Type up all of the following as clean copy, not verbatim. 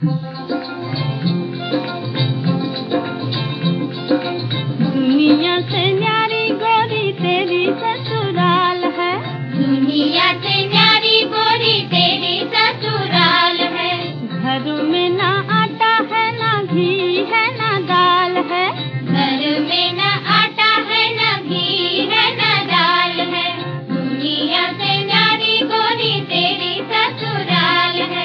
दुनिया से न्यारी गोरी तेरी ससुराल है। दुनिया से न्यारी गोरी तेरी ससुराल है। घर में ना आटा है, ना घी है, ना दाल है। घर में ना आटा है, ना घी है, ना दाल है। दुनिया से न्यारी गोरी तेरी ससुराल है।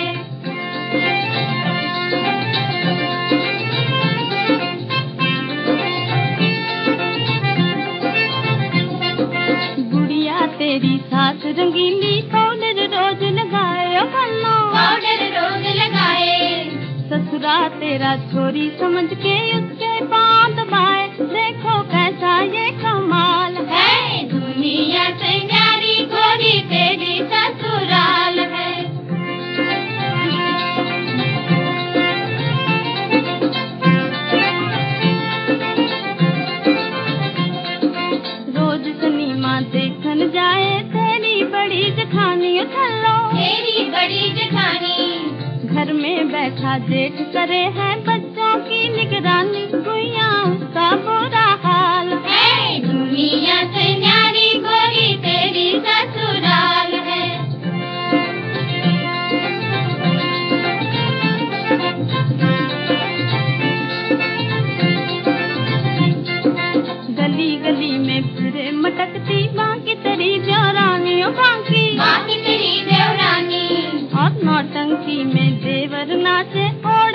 गुड़िया तेरी सास रंगीली पाउडर रोज लगाए, पाउडर रोज लगाए। ससुरा तेरा छोरी समझ के उसके पाँव दबाए। देखो कैसा ये कमाल है। दुनिया से न्यारी गोरी तेरी ससुराल है। रोज सिनेमा देखन जाए तेरी बड़ी जेठानी थल्लो। तेरी बड़ी जेठानी घर में बैठा जेठ करे है बच्चों की निगरानी। गुइया उसका बुरा हाल है। दुनिया से न्यारी गोरी तेरी ससुराल है। गली गली में फिरे मटकती बाकी तेरी देवरानी बाकी तेरी देवरानी। और नौटंकी में देवर नाचे और